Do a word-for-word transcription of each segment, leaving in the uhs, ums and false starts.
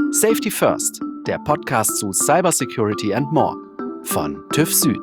Safety First, der Podcast zu Cybersecurity and More von TÜV Süd.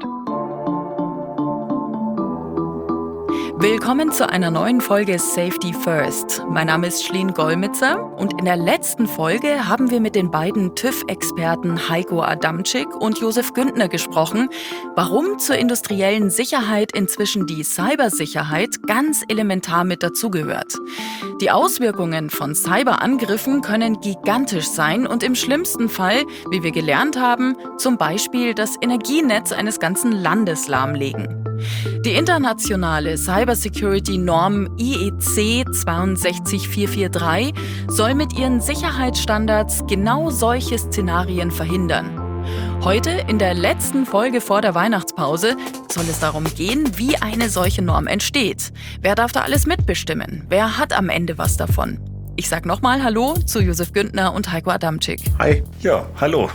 Willkommen zu einer neuen Folge Safety First. Mein Name ist Schleen Golmitzer und in der letzten Folge haben wir mit den beiden TÜV-Experten Heiko Adamczyk und Josef Güntner gesprochen, warum zur industriellen Sicherheit inzwischen die Cybersicherheit ganz elementar mit dazugehört. Die Auswirkungen von Cyberangriffen können gigantisch sein und im schlimmsten Fall, wie wir gelernt haben, zum Beispiel das Energienetz eines ganzen Landes lahmlegen. Die internationale Cybersecurity-Norm I E C zwei sechs vier vier drei soll mit ihren Sicherheitsstandards genau solche Szenarien verhindern. Heute, in der letzten Folge vor der Weihnachtspause, soll es darum gehen, wie eine solche Norm entsteht. Wer darf da alles mitbestimmen? Wer hat am Ende was davon? Ich sag nochmal Hallo zu Josef Güntner und Heiko Adamczyk. Hi, ja, hallo.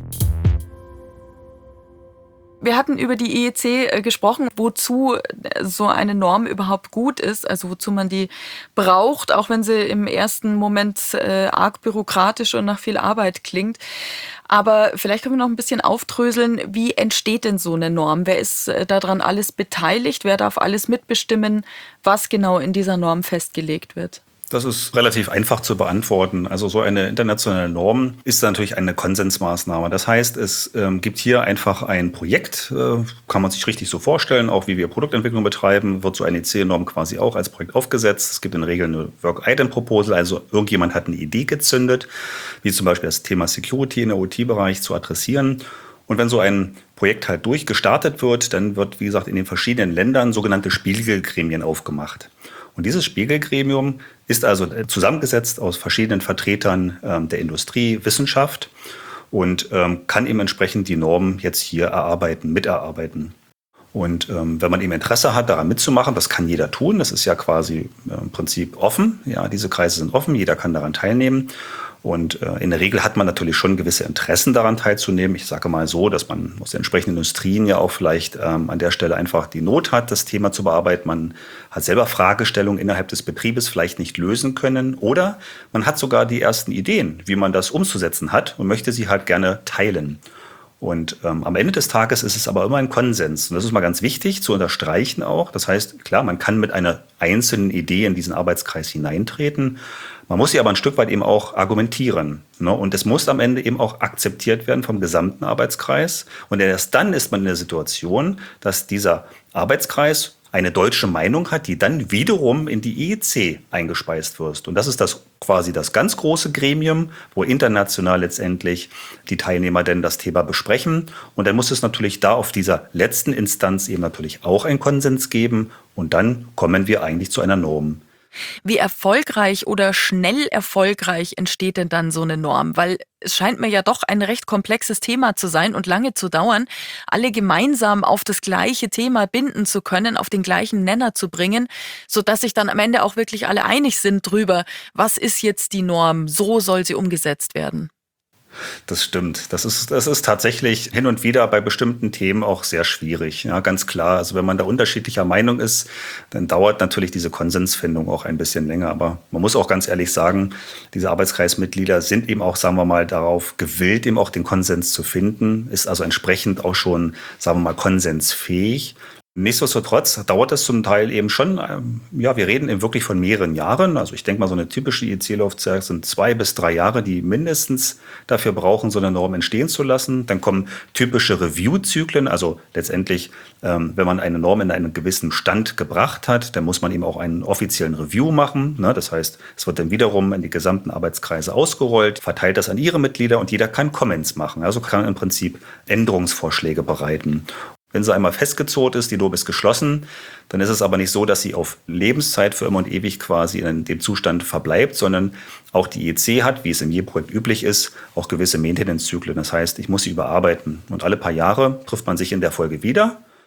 Wir hatten über die I E C äh, gesprochen, wozu so eine Norm überhaupt gut ist, also wozu man die braucht, auch wenn sie im ersten Moment äh, arg bürokratisch und nach viel Arbeit klingt. Aber vielleicht können wir noch ein bisschen aufdröseln, wie entsteht denn so eine Norm? Wer ist äh, daran alles beteiligt? Wer darf alles mitbestimmen, was genau in dieser Norm festgelegt wird? Das ist relativ einfach zu beantworten. Also so eine internationale Norm ist natürlich eine Konsensmaßnahme. Das heißt, es ähm, gibt hier einfach ein Projekt, äh, kann man sich richtig so vorstellen, auch wie wir Produktentwicklung betreiben, wird so eine I E C-Norm quasi auch als Projekt aufgesetzt. Es gibt in der Regel eine Work-Item-Proposal, also irgendjemand hat eine Idee gezündet, wie zum Beispiel das Thema Security in der O T-Bereich zu adressieren. Und wenn so ein Projekt halt durchgestartet wird, dann wird, wie gesagt, in den verschiedenen Ländern sogenannte Spiegelgremien aufgemacht. Und dieses Spiegelgremium ist also zusammengesetzt aus verschiedenen Vertretern ähm, der Industrie, Wissenschaft und ähm, kann eben entsprechend die Normen jetzt hier erarbeiten, miterarbeiten. Und ähm, wenn man eben Interesse hat, daran mitzumachen, das kann jeder tun. Das ist ja quasi äh, im Prinzip offen. Ja, diese Kreise sind offen, jeder kann daran teilnehmen. Und äh, in der Regel hat man natürlich schon gewisse Interessen daran teilzunehmen. Ich sage mal so, dass man aus den entsprechenden Industrien ja auch vielleicht ähm, an der Stelle einfach die Not hat, das Thema zu bearbeiten. Man hat selber Fragestellungen innerhalb des Betriebes vielleicht nicht lösen können. Oder man hat sogar die ersten Ideen, wie man das umzusetzen hat und möchte sie halt gerne teilen. Und ähm, am Ende des Tages ist es aber immer ein Konsens. Und das ist mal ganz wichtig zu unterstreichen auch. Das heißt, klar, man kann mit einer einzelnen Idee in diesen Arbeitskreis hineintreten. Man muss sie aber ein Stück weit eben auch argumentieren. Ne? Und es muss am Ende eben auch akzeptiert werden vom gesamten Arbeitskreis. Und erst dann ist man in der Situation, dass dieser Arbeitskreis eine deutsche Meinung hat, die dann wiederum in die I E C eingespeist wird. Und das ist das quasi das ganz große Gremium, wo international letztendlich die Teilnehmer denn das Thema besprechen. Und dann muss es natürlich da auf dieser letzten Instanz eben natürlich auch einen Konsens geben. Und dann kommen wir eigentlich zu einer Norm. Wie erfolgreich oder schnell erfolgreich entsteht denn dann so eine Norm? Weil es scheint mir ja doch ein recht komplexes Thema zu sein und lange zu dauern, alle gemeinsam auf das gleiche Thema binden zu können, auf den gleichen Nenner zu bringen, sodass sich dann am Ende auch wirklich alle einig sind drüber, was ist jetzt die Norm, so soll sie umgesetzt werden. Das stimmt. Das ist, das ist tatsächlich hin und wieder bei bestimmten Themen auch sehr schwierig. Ja, ganz klar. Also wenn man da unterschiedlicher Meinung ist, dann dauert natürlich diese Konsensfindung auch ein bisschen länger. Aber man muss auch ganz ehrlich sagen, diese Arbeitskreismitglieder sind eben auch, sagen wir mal, darauf gewillt, eben auch den Konsens zu finden, ist also entsprechend auch schon, sagen wir mal, konsensfähig. Nichtsdestotrotz dauert es zum Teil eben schon, ähm, ja, wir reden eben wirklich von mehreren Jahren. Also ich denke mal, so eine typische I E C-Laufzeit sind zwei bis drei Jahre, die mindestens dafür brauchen, so eine Norm entstehen zu lassen. Dann kommen typische Review-Zyklen, also letztendlich, ähm, wenn man eine Norm in einen gewissen Stand gebracht hat, dann muss man eben auch einen offiziellen Review machen. Ne? Das heißt, es wird dann wiederum in die gesamten Arbeitskreise ausgerollt, verteilt das an ihre Mitglieder und jeder kann Comments machen. Also kann im Prinzip Änderungsvorschläge bereiten. Wenn sie einmal festgezurrt ist, die Norm ist geschlossen, dann ist es aber nicht so, dass sie auf Lebenszeit für immer und ewig quasi in dem Zustand verbleibt, sondern auch die I E C hat, wie es in jedem Projekt üblich ist, auch gewisse Maintenance-Zyklen. Das heißt, ich muss sie überarbeiten. Und alle paar Jahre trifft man sich in der Folge wieder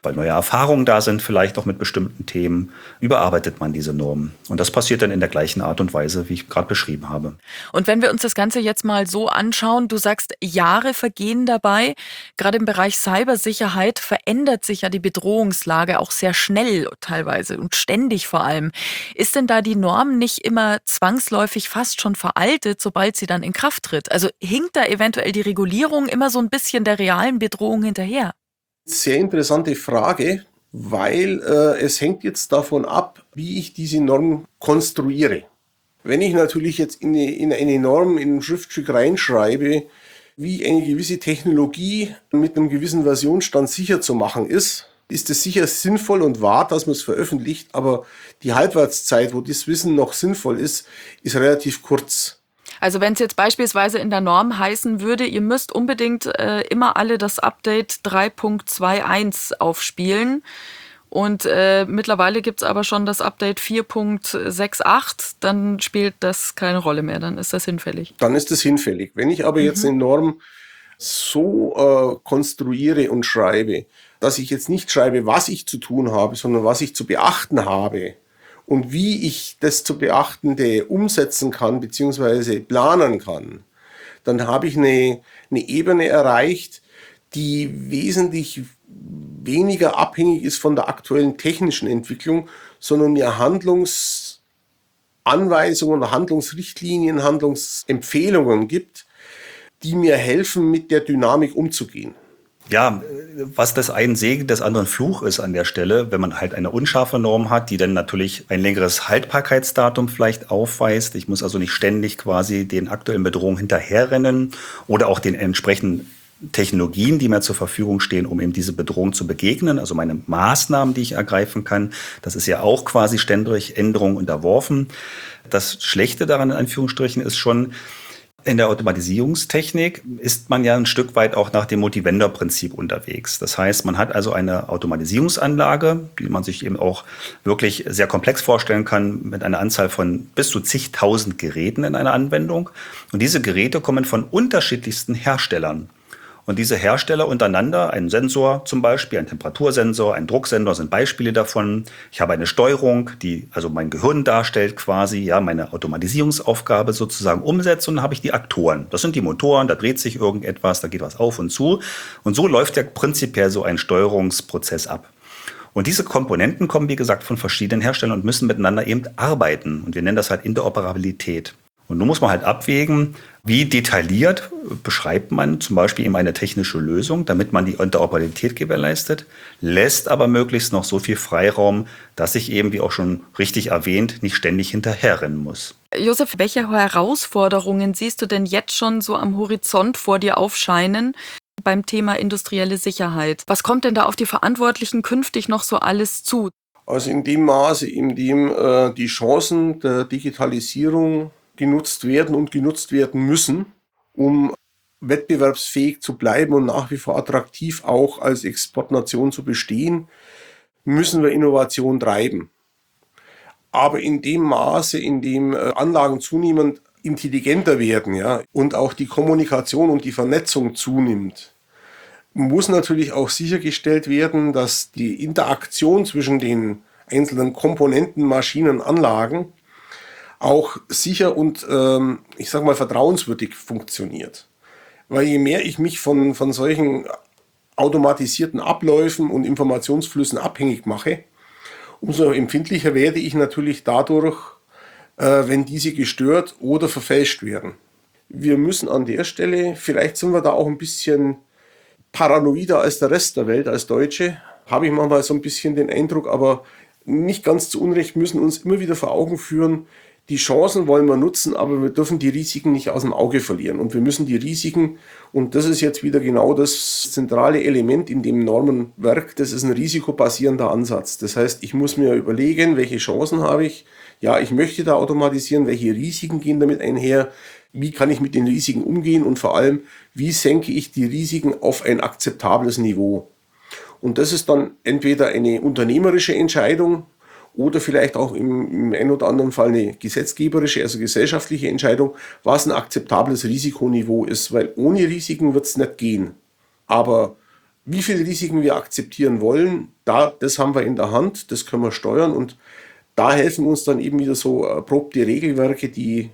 weil neue Erfahrungen da sind, vielleicht auch mit bestimmten Themen, überarbeitet man diese Normen. Und das passiert dann in der gleichen Art und Weise, wie ich gerade beschrieben habe. Und wenn wir uns das Ganze jetzt mal so anschauen, du sagst, Jahre vergehen dabei. Gerade im Bereich Cybersicherheit verändert sich ja die Bedrohungslage auch sehr schnell teilweise und ständig vor allem. Ist denn da die Norm nicht immer zwangsläufig fast schon veraltet, sobald sie dann in Kraft tritt? Also hinkt da eventuell die Regulierung immer so ein bisschen der realen Bedrohung hinterher? Sehr interessante Frage, weil äh, es hängt jetzt davon ab, wie ich diese Norm konstruiere. Wenn ich natürlich jetzt in eine, in eine Norm, in ein Schriftstück reinschreibe, wie eine gewisse Technologie mit einem gewissen Versionsstand sicher zu machen ist, ist es sicher sinnvoll und wahr, dass man es veröffentlicht, aber die Halbwertszeit, wo das Wissen noch sinnvoll ist, ist relativ kurz. Also wenn es jetzt beispielsweise in der Norm heißen würde, ihr müsst unbedingt äh, immer alle das Update drei Punkt zweiundzwanzig aufspielen und äh, mittlerweile gibt es aber schon das Update vier Punkt achtundsechzig, dann spielt das keine Rolle mehr, dann ist das hinfällig. Dann ist das hinfällig. Wenn ich aber Mhm. jetzt eine Norm so äh, konstruiere und schreibe, dass ich jetzt nicht schreibe, was ich zu tun habe, sondern was ich zu beachten habe, und wie ich das zu Beachtende umsetzen kann bzw. planen kann, dann habe ich eine, eine Ebene erreicht, die wesentlich weniger abhängig ist von der aktuellen technischen Entwicklung, sondern mir Handlungsanweisungen, Handlungsrichtlinien, Handlungsempfehlungen gibt, die mir helfen, mit der Dynamik umzugehen. Ja, was das einen Segen des anderen Fluch ist an der Stelle, wenn man halt eine unscharfe Norm hat, die dann natürlich ein längeres Haltbarkeitsdatum vielleicht aufweist. Ich muss also nicht ständig quasi den aktuellen Bedrohungen hinterherrennen oder auch den entsprechenden Technologien, die mir zur Verfügung stehen, um eben diese Bedrohung zu begegnen. Also meine Maßnahmen, die ich ergreifen kann, das ist ja auch quasi ständig Änderungen unterworfen. Das Schlechte daran in Anführungsstrichen ist schon, in der Automatisierungstechnik ist man ja ein Stück weit auch nach dem Multi-Vendor-Prinzip unterwegs. Das heißt, man hat also eine Automatisierungsanlage, die man sich eben auch wirklich sehr komplex vorstellen kann, mit einer Anzahl von bis zu zigtausend Geräten in einer Anwendung. Und diese Geräte kommen von unterschiedlichsten Herstellern. Und diese Hersteller untereinander, ein Sensor zum Beispiel, ein Temperatursensor, ein Drucksensor sind Beispiele davon. Ich habe eine Steuerung, die also mein Gehirn darstellt quasi, ja, meine Automatisierungsaufgabe sozusagen umsetzt, und dann habe ich die Aktoren. Das sind die Motoren, da dreht sich irgendetwas, da geht was auf und zu. Und so läuft ja prinzipiell so ein Steuerungsprozess ab. Und diese Komponenten kommen, wie gesagt, von verschiedenen Herstellern und müssen miteinander eben arbeiten. Und wir nennen das halt Interoperabilität. Und nun muss man halt abwägen, wie detailliert beschreibt man zum Beispiel eben eine technische Lösung, damit man die Interoperabilität gewährleistet, lässt aber möglichst noch so viel Freiraum, dass ich eben, wie auch schon richtig erwähnt, nicht ständig hinterherrennen muss. Josef, welche Herausforderungen siehst du denn jetzt schon so am Horizont vor dir aufscheinen beim Thema industrielle Sicherheit? Was kommt denn da auf die Verantwortlichen künftig noch so alles zu? Also in dem Maße, in dem äh, die Chancen der Digitalisierung genutzt werden und genutzt werden müssen, um wettbewerbsfähig zu bleiben und nach wie vor attraktiv auch als Exportnation zu bestehen, müssen wir Innovation treiben. Aber in dem Maße, in dem Anlagen zunehmend intelligenter werden, ja, und auch die Kommunikation und die Vernetzung zunimmt, muss natürlich auch sichergestellt werden, dass die Interaktion zwischen den einzelnen Komponenten, Maschinen, Anlagen auch sicher und, ähm, ich sag mal, vertrauenswürdig funktioniert. Weil je mehr ich mich von, von solchen automatisierten Abläufen und Informationsflüssen abhängig mache, umso empfindlicher werde ich natürlich dadurch, äh, wenn diese gestört oder verfälscht werden. Wir müssen an der Stelle, vielleicht sind wir da auch ein bisschen paranoider als der Rest der Welt, als Deutsche, habe ich manchmal so ein bisschen den Eindruck, aber nicht ganz zu Unrecht, müssen uns immer wieder vor Augen führen, die Chancen wollen wir nutzen, aber wir dürfen die Risiken nicht aus dem Auge verlieren. Und wir müssen die Risiken, und das ist jetzt wieder genau das zentrale Element in dem Normenwerk, das ist ein risikobasierender Ansatz. Das heißt, ich muss mir überlegen, welche Chancen habe ich. Ja, ich möchte da automatisieren, welche Risiken gehen damit einher, wie kann ich mit den Risiken umgehen und vor allem, wie senke ich die Risiken auf ein akzeptables Niveau. Und das ist dann entweder eine unternehmerische Entscheidung, oder vielleicht auch im, im einen oder anderen Fall eine gesetzgeberische, also gesellschaftliche Entscheidung, was ein akzeptables Risikoniveau ist, weil ohne Risiken wird es nicht gehen. Aber Wie viele Risiken wir akzeptieren wollen, da, das haben wir in der Hand, das können wir steuern und da helfen uns dann eben wieder so erprobte Regelwerke, die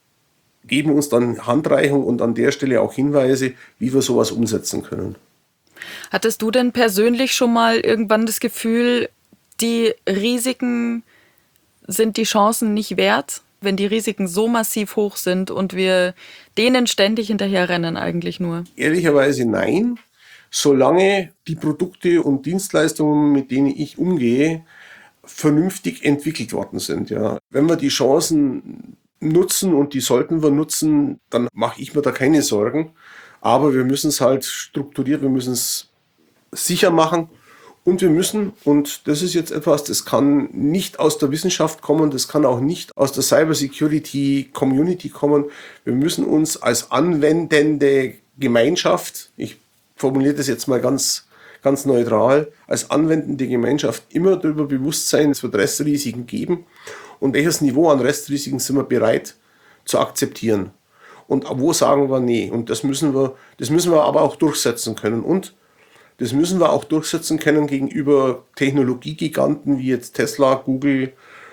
geben uns dann Handreichung und an der Stelle auch Hinweise, wie wir sowas umsetzen können. Hattest du denn persönlich schon mal irgendwann das Gefühl, die Risiken sind die Chancen nicht wert, wenn die Risiken so massiv hoch sind und wir denen ständig hinterherrennen eigentlich nur? Ehrlicherweise nein. Solange die Produkte und Dienstleistungen, mit denen ich umgehe, vernünftig entwickelt worden sind. Ja. Wenn wir die Chancen nutzen und die sollten wir nutzen, dann mache ich mir da keine Sorgen. Aber wir müssen es halt strukturiert, wir müssen es sicher machen und wir müssen, und das ist jetzt etwas, das kann nicht aus der Wissenschaft kommen, das kann auch nicht aus der Cybersecurity Community kommen. Wir müssen uns als anwendende Gemeinschaft, ich formuliere das jetzt mal ganz, ganz neutral, als anwendende Gemeinschaft immer darüber bewusst sein, es wird Restrisiken geben und welches Niveau an Restrisiken sind wir bereit zu akzeptieren und wo sagen wir nee. Und das müssen wir, das müssen wir aber auch durchsetzen können und das müssen wir auch durchsetzen können gegenüber Technologiegiganten wie jetzt Tesla, Google,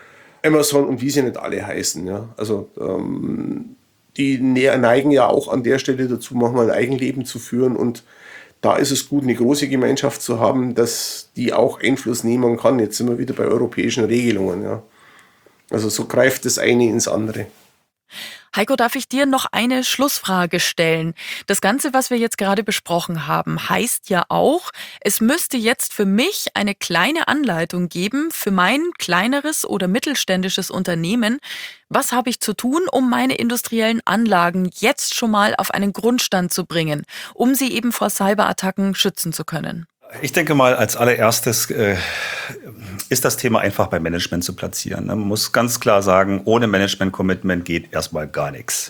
Amazon und wie sie nicht alle heißen. Ja. Also ähm, die neigen ja auch an der Stelle dazu, manchmal ein Eigenleben zu führen und da ist es gut, eine große Gemeinschaft zu haben, dass die auch Einfluss nehmen kann. Jetzt sind wir wieder bei europäischen Regelungen. Ja. Also so greift das eine ins andere. Heiko, darf ich dir noch eine Schlussfrage stellen? Das Ganze, was wir jetzt gerade besprochen haben, heißt ja auch, es müsste jetzt für mich eine kleine Anleitung geben für mein kleineres oder mittelständisches Unternehmen. Was habe ich zu tun, um meine industriellen Anlagen jetzt schon mal auf einen Grundstand zu bringen, um sie eben vor Cyberattacken schützen zu können? Ich denke mal, als allererstes äh, ist das Thema einfach beim Management zu platzieren. Man muss ganz klar sagen, ohne Management-Commitment geht erstmal gar nichts.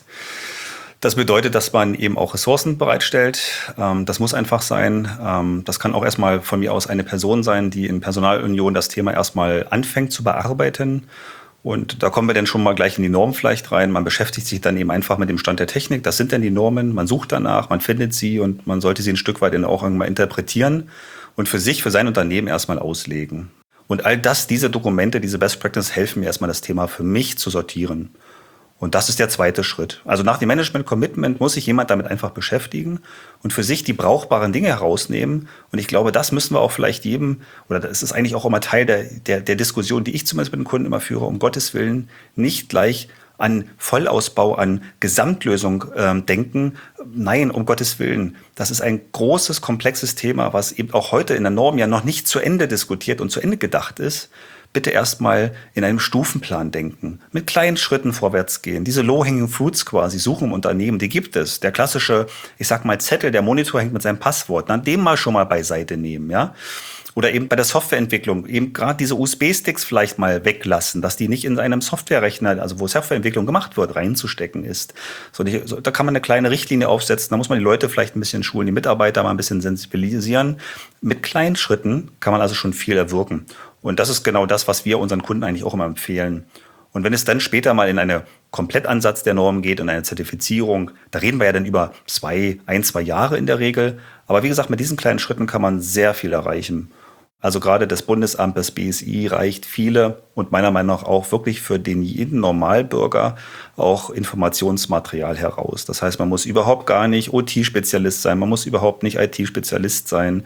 Das bedeutet, dass man eben auch Ressourcen bereitstellt. Ähm, das muss einfach sein. Ähm, das kann auch erstmal von mir aus eine Person sein, die in Personalunion das Thema erstmal anfängt zu bearbeiten. Und da kommen wir dann schon mal gleich in die Norm vielleicht rein. Man beschäftigt sich dann eben einfach mit dem Stand der Technik. Das sind dann die Normen. Man sucht danach, man findet sie und man sollte sie ein Stück weit dann auch irgendwann interpretieren und für sich, für sein Unternehmen erstmal auslegen. Und all das, diese Dokumente, diese Best Practice helfen mir erstmal, das Thema für mich zu sortieren. Und das ist der zweite Schritt. Also nach dem Management-Commitment muss sich jemand damit einfach beschäftigen und für sich die brauchbaren Dinge herausnehmen. Und ich glaube, das müssen wir auch vielleicht jedem, oder das ist eigentlich auch immer Teil der, der, der Diskussion, die ich zumindest mit den Kunden immer führe, um Gottes Willen nicht gleich an Vollausbau, an Gesamtlösung ähm, denken. Nein, um Gottes Willen. Das ist ein großes, komplexes Thema, was eben auch heute in der Norm ja noch nicht zu Ende diskutiert und zu Ende gedacht ist. Bitte erstmal in einem Stufenplan denken, mit kleinen Schritten vorwärts gehen. Diese Low-Hanging Fruits quasi suchen im Unternehmen, die gibt es. Der klassische, ich sag mal Zettel, der Monitor hängt mit seinem Passwort, na, den mal schon mal beiseite nehmen, ja. Oder eben bei der Softwareentwicklung eben gerade diese U S B-Sticks vielleicht mal weglassen, dass die nicht in einem Softwarerechner, also wo Softwareentwicklung gemacht wird, reinzustecken ist. So, die, so, da kann man eine kleine Richtlinie aufsetzen, da muss man die Leute vielleicht ein bisschen schulen, die Mitarbeiter mal ein bisschen sensibilisieren. Mit kleinen Schritten kann man also schon viel erwirken. Und das ist genau das, was wir unseren Kunden eigentlich auch immer empfehlen. Und wenn es dann später mal in einen Komplettansatz der Norm geht, in eine Zertifizierung, da reden wir ja dann über zwei, ein, zwei Jahre in der Regel. Aber wie gesagt, mit diesen kleinen Schritten kann man sehr viel erreichen. Also gerade das Bundesamt, das B S I reicht viele und meiner Meinung nach auch wirklich für den jeden Normalbürger auch Informationsmaterial heraus. Das heißt, man muss überhaupt gar nicht O T-Spezialist sein, man muss überhaupt nicht I T-Spezialist sein.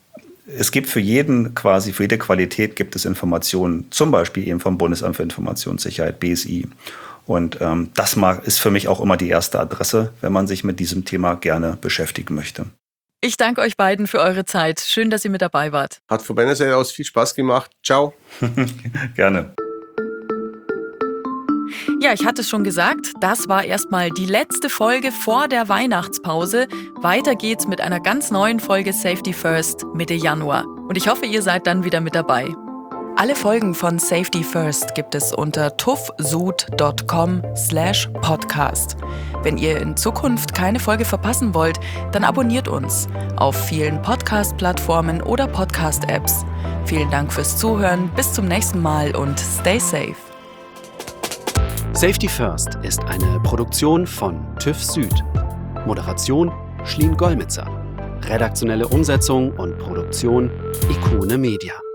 Es gibt für jeden quasi, für jede Qualität gibt es Informationen, zum Beispiel eben vom Bundesamt für Informationssicherheit, B S I. Und ähm, das ist für mich auch immer die erste Adresse, wenn man sich mit diesem Thema gerne beschäftigen möchte. Ich danke euch beiden für eure Zeit. Schön, dass ihr mit dabei wart. Hat von meiner Seite aus viel Spaß gemacht. Ciao. Gerne. Ja, ich hatte es schon gesagt, das war erstmal die letzte Folge vor der Weihnachtspause. Weiter geht's mit einer ganz neuen Folge Safety First Mitte Januar. Und ich hoffe, ihr seid dann wieder mit dabei. Alle Folgen von Safety First gibt es unter tuffsud dot com slash podcast. Wenn ihr in Zukunft keine Folge verpassen wollt, dann abonniert uns auf vielen Podcast-Plattformen oder Podcast-Apps. Vielen Dank fürs Zuhören, bis zum nächsten Mal und stay safe. Safety First ist eine Produktion von TÜV Süd. Moderation Schlien Gollmitzer. Redaktionelle Umsetzung und Produktion Ikone Media.